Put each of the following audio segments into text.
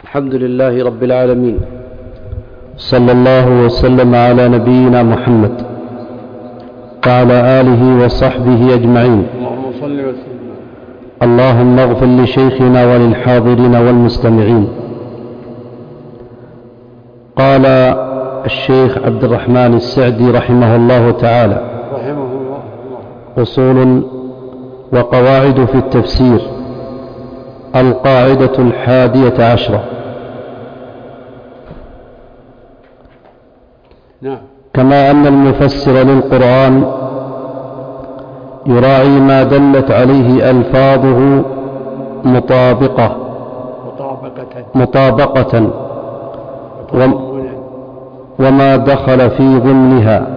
الحمد لله رب العالمين، صلى الله وسلم على نبينا محمد وعلى آله وصحبه أجمعين. اللهم صل وسلم. اللهم اغفر لشيخنا وللحاضرين والمستمعين. قال الشيخ عبد الرحمن السعدي رحمه الله تعالى: رحمه الله. أصول وقواعد في التفسير. القاعدة 11. نعم. كما أن المفسر للقرآن يراعي ما دلت عليه ألفاظه مطابقة وما دخل في ضمنها،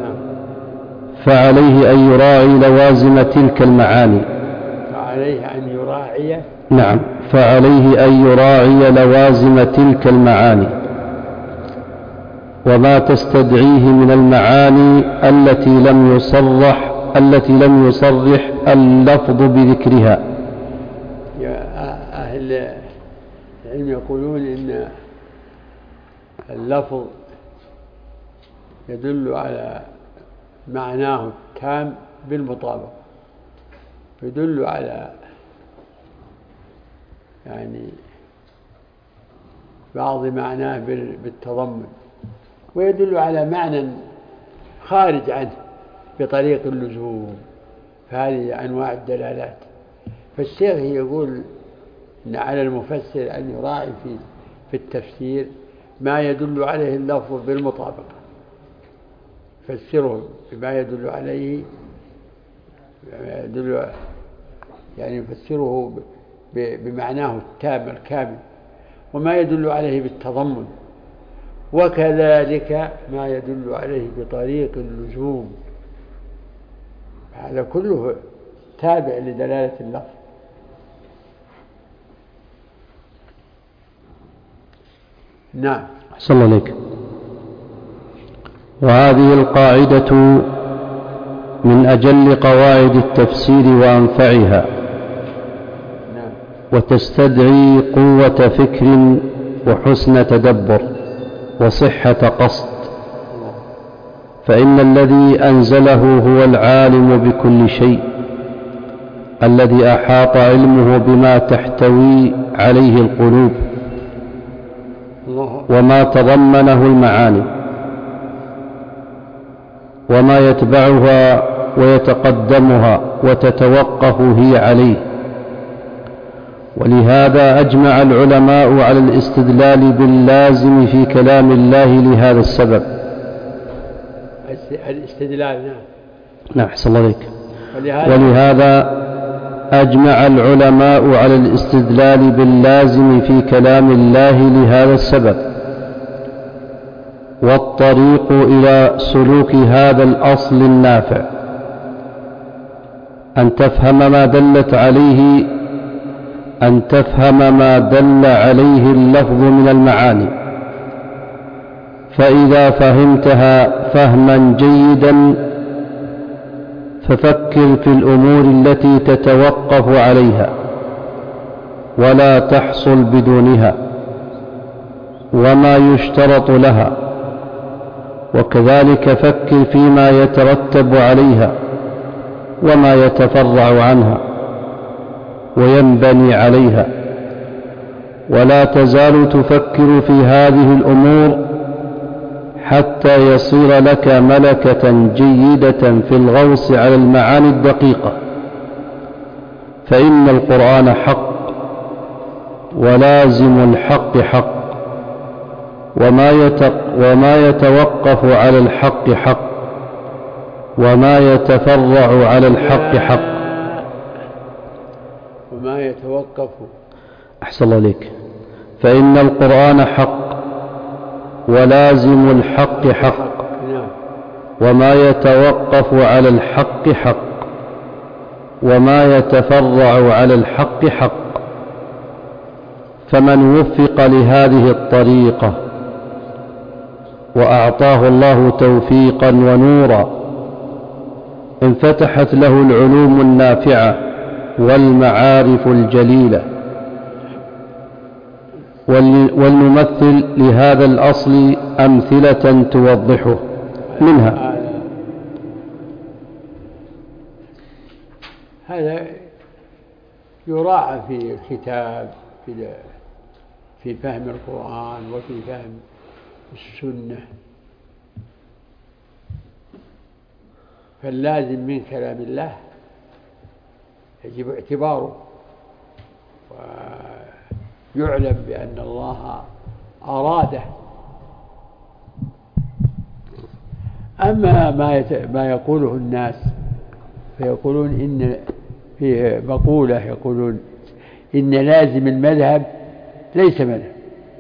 فعليه أن يراعي لوازم تلك المعاني. فعليه أن يراعي لوازم تلك المعاني وما تستدعيه من المعاني التي لم يصرح اللفظ بذكرها. أهل العلم يقولون إن اللفظ يدل على معناه التام بالمطابقة، يدل على بعض معناه بالتضمن، ويدل على معنى خارج عنه بطريق اللزوم، فهذه أنواع الدلالات. فالشيخ يقول إن على المفسر أن يراعي في التفسير ما يدل عليه اللفظ بالمطابقة، فسره بما يدل عليه، يفسره بمعناه التام الكامل، وما يدل عليه بالتضمن، وكذلك ما يدل عليه بطريق اللزوم. هذا كله تابع لدلالة اللفظ. نعم. أحسن الله عليك. وهذه القاعدة من أجل قواعد التفسير وأنفعها، وتستدعي قوة فكر وحسن تدبر وصحة قصد، فإن الذي أنزله هو العالم بكل شيء، الذي أحاط علمه بما تحتوي عليه القلوب وما تضمنه المعاني وما يتبعها ويتقدمها وتتوقف هي عليه. ولهذا أجمع العلماء على الاستدلال باللازم في كلام الله لهذا السبب. الاستدلال. نعم. أحسن الله عليك. ولهذا أجمع العلماء على الاستدلال باللازم في كلام الله لهذا السبب. والطريق إلى سلوك هذا الأصل النافع أن تفهم ما دل عليه اللفظ من المعاني، فإذا فهمتها فهما جيدا ففكر في الأمور التي تتوقف عليها ولا تحصل بدونها وما يشترط لها، وكذلك فكر فيما يترتب عليها وما يتفرع عنها وينبني عليها، ولا تزال تفكر في هذه الأمور حتى يصير لك ملكة جيدة في الغوص على المعاني الدقيقة. فإن القرآن حق، ولازم الحق حق، وما يتوقف على الحق حق، وما يتفرع على الحق حق. وما يتوقف. أحسن الله عليك. فإن القرآن حق، ولازم الحق حق، وما يتوقف على الحق حق، وما يتفرع على الحق حق. فمن وفق لهذه الطريقة وأعطاه الله توفيقا ونورا انفتحت له العلوم النافعة والمعارف الجليلة، ولنمثل لهذا الأصل أمثلة توضحه. منها هذا يراعى في الكتاب في فهم القرآن وفي فهم السنة. فاللازم من كلام الله يجب اعتباره، ويعلم بأن الله أراده. أما ما يقوله الناس فيقولون إن في مقولة يقولون إن لازم المذهب ليس مذهب،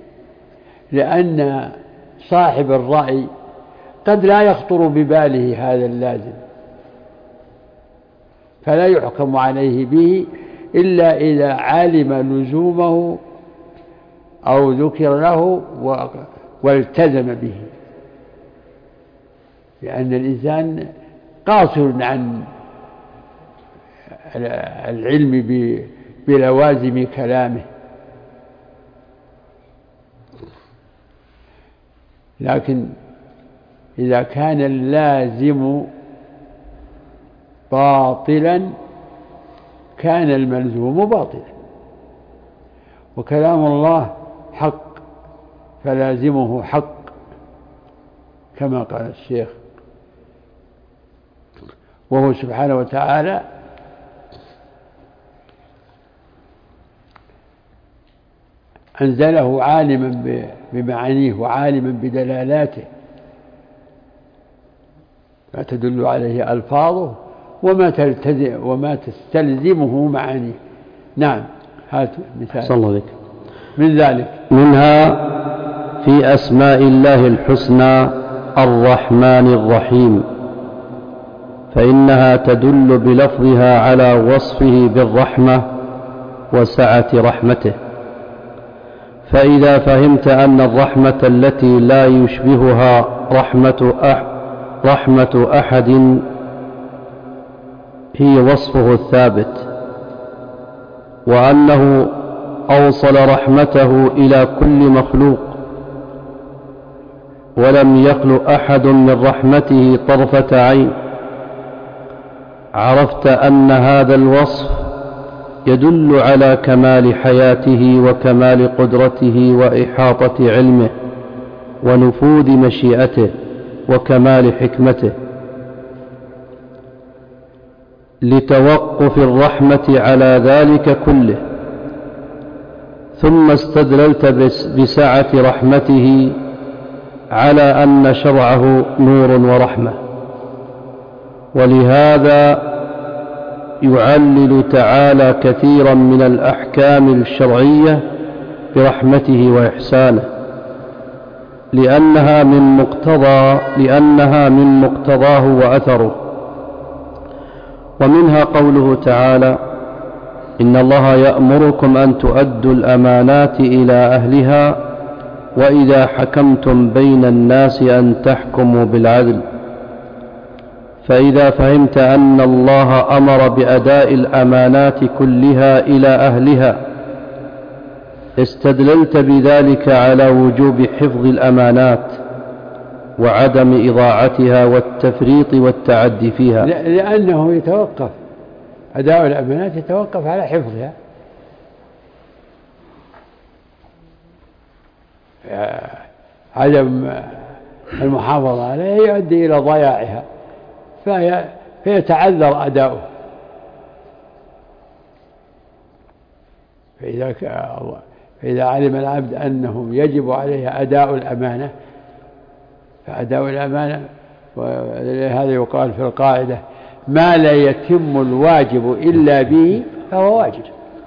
لأن صاحب الرأي قد لا يخطر بباله هذا اللازم، فلا يحكم عليه به إلا إذا علم لزومه أو ذكر له والتزم به، لأن الإنسان قاصر عن العلم بلوازم كلامه. لكن إذا كان اللازم باطلا كان الملزوم باطلا، وكلام الله حق فلازمه حق كما قال الشيخ. وهو سبحانه وتعالى أنزله عالما بمعانيه وعالما بدلالاته، ما تدل عليه ألفاظه وما تستلزمه معانيه. نعم، هات مثال. صلى الله عليك. من ذلك منها في أسماء الله الحسنى الرحمن الرحيم، فإنها تدل بلفظها على وصفه بالرحمة وسعة رحمته. فإذا فهمت أن الرحمة التي لا يشبهها رحمة أحد هي وصفه الثابت، وأنه أوصل رحمته إلى كل مخلوق ولم يخلق أحد من رحمته طرفة عين، عرفت أن هذا الوصف يدل على كمال حياته وكمال قدرته وإحاطة علمه ونفوذ مشيئته وكمال حكمته، لتوقف الرحمة على ذلك كله. ثم استدللت بسعة رحمته على أن شرعه نور ورحمة، ولهذا يعلل تعالى كثيرا من الأحكام الشرعية برحمته وإحسانه، لأنها من مقتضاه وأثره. ومنها قوله تعالى: إن الله يأمركم أن تؤدوا الأمانات إلى أهلها وإذا حكمتم بين الناس أن تحكموا بالعدل. فإذا فهمت أن الله أمر بأداء الأمانات كلها إلى أهلها استدللت بذلك على وجوب حفظ الأمانات وعدم إضاعتها والتفريط والتعدي فيها، لأنه يتوقف أداء الأمانات يتوقف على حفظها. عدم المحافظة عليها يؤدي إلى ضياعها فيتعذر أداؤه. فإذا علم العبد أنه يجب عليه أداء الأمانة فأداء الأمانة، وهذا يقال في القاعدة: ما لا يتم الواجب إلا به فهو واجب.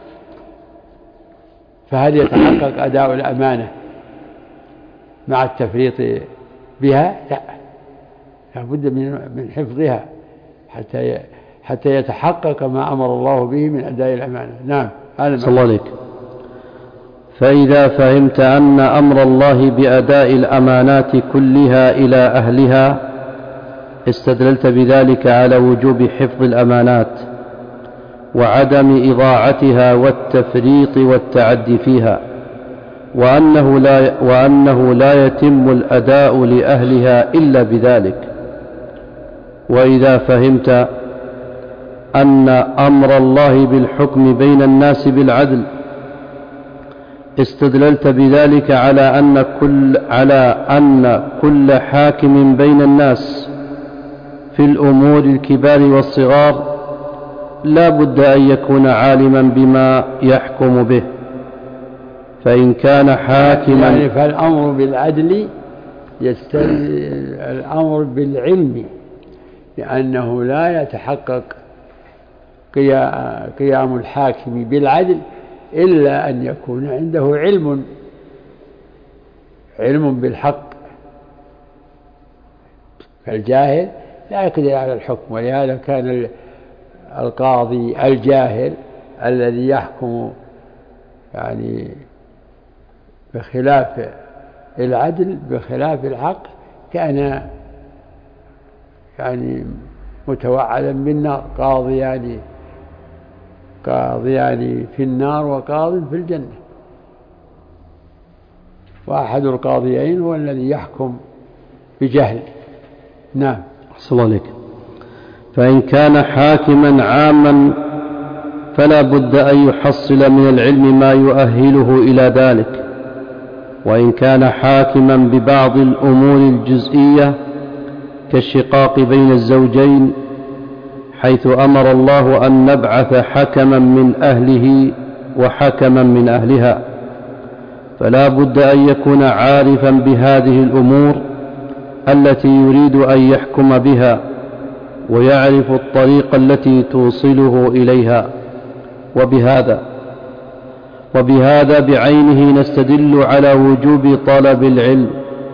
فهل يتحقق أداء الأمانة مع التفريط بها؟ لا، لابد من حفظها حتى يتحقق ما أمر الله به من أداء الأمانة. نعم، صلى الله عليك. فإذا فهمت أن أمر الله بأداء الأمانات كلها إلى أهلها استدللت بذلك على وجوب حفظ الأمانات وعدم إضاعتها والتفريط والتعدي فيها، وأنه لا يتم الأداء لأهلها إلا بذلك. وإذا فهمت أن أمر الله بالحكم بين الناس بالعدل استدللت بذلك على أن كل حاكم بين الناس في الأمور الكبار والصغار لا بد أن يكون عالما بما يحكم به. فإن كان حاكما يعني فالأمر بالعدل يستلزم الأمر بالعلم، لأنه لا يتحقق قيام الحاكم بالعدل إلا أن يكون عنده علم بالحق. فالجاهل لا يقدر على الحكم، ولهذا كان القاضي الجاهل الذي يحكم يعني بخلاف العدل بخلاف الحق كان يعني متوعدا بالنار، قاضيان في النار وقاض في الجنة، وأحد القاضيين هو الذي يحكم بجهل. نعم. أحسن الله عليك. فإن كان حاكما عاما فلا بد أن يحصل من العلم ما يؤهله إلى ذلك. وإن كان حاكما ببعض الأمور الجزئية كالشقاق بين الزوجين، حيث أمر الله أن نبعث حكما من أهله وحكما من أهلها، فلا بد أن يكون عارفا بهذه الأمور التي يريد أن يحكم بها، ويعرف الطريق التي توصله إليها. وبهذا بعينه نستدل على وجوب طلب العلم،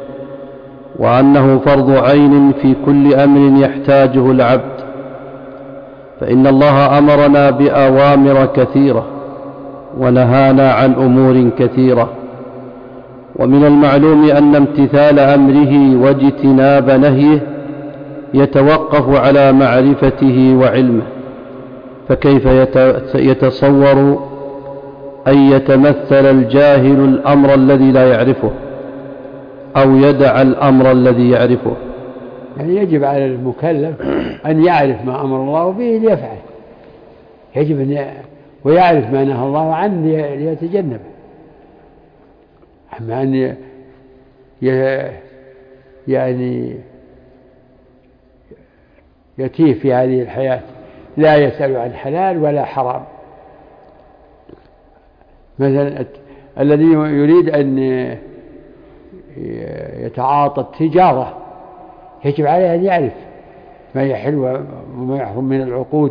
وأنه فرض عين في كل أمر يحتاجه العبد. فإن الله أمرنا بأوامر كثيرة ونهانا عن أمور كثيرة، ومن المعلوم أن امتثال أمره واجتناب نهيه يتوقف على معرفته وعلمه. فكيف يتصور أن يتمثل الجاهل الأمر الذي لا يعرفه أو يدع الأمر الذي يعرفه؟ يعني يجب على المكلف أن يعرف ما أمر الله به ليفعل، يجب أن ويعرف ما نهى الله عنه ليتجنبه. أما أن يعني يتيه في هذه الحياة لا يسأل عن حلال ولا حرام. مثلا الذي يريد أن يتعاطى التجارة يجب عليه أن يعرف ما يحل وما يحرم من العقود.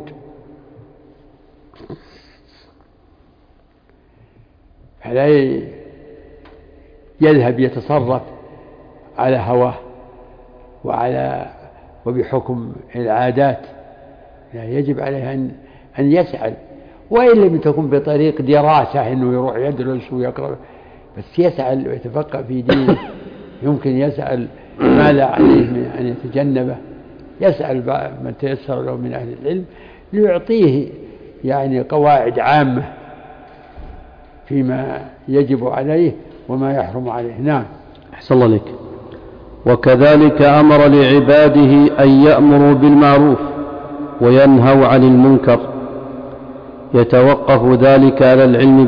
فلا يذهب يتصرف على هواه وبحكم العادات. يعني يجب عليه أن يسأل، وإن لم تكن بطريق دراسة إنه يروح يدرس ويقرأ، بس يسأل ويتفقه في دينه. يمكن يسأل ما لا عليه من أن يتجنبه، يسأل من تيسر له من أهل العلم ليعطيه يعني قواعد عامة فيما يجب عليه وما يحرم عليه. نعم. أحسن الله عليك. وكذلك أمر لعباده أن يأمروا بالمعروف وينهوا عن المنكر، يتوقف ذلك على العلم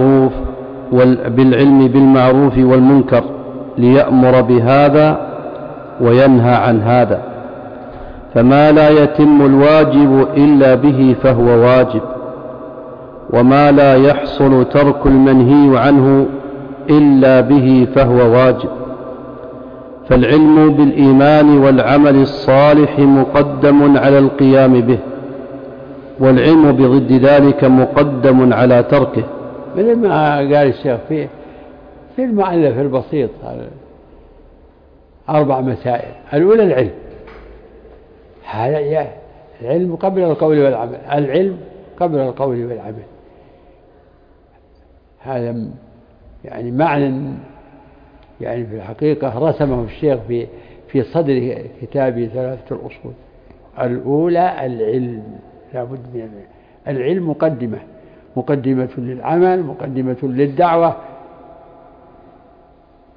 بالمعروف والمنكر ليأمر بهذا وينهى عن هذا. فما لا يتم الواجب إلا به فهو واجب، وما لا يحصل ترك المنهي عنه إلا به فهو واجب. فالعلم بالإيمان والعمل الصالح مقدم على القيام به، والعلم بضد ذلك مقدم على تركه. مثل ما قال الشيخ في المؤلف البسيط 4 مسائل. الأولى العلم، هذا العلم قبل القول والعمل، العلم قبل القول والعمل. هذا يعني معنى يعني في الحقيقة رسمه الشيخ في صدر كتابه 3 الأصول. الأولى العلم، لا بد من العلم. مقدمة للعمل، مقدمة للدعوة،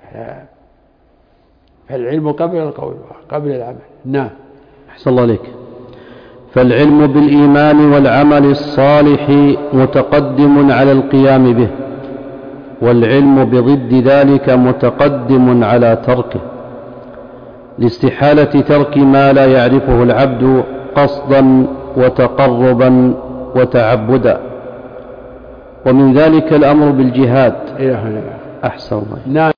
فالعلم قبل القول قبل العمل. نعم. أحسن الله عليك. فالعلم بالإيمان والعمل الصالح متقدم على القيام به، والعلم بضد ذلك متقدم على تركه، لاستحالة ترك ما لا يعرفه العبد قصدا وتقربا وتعبدا، ومن ذلك الأمر بالجهاد. إلى هنا. أحسن الله. نعم.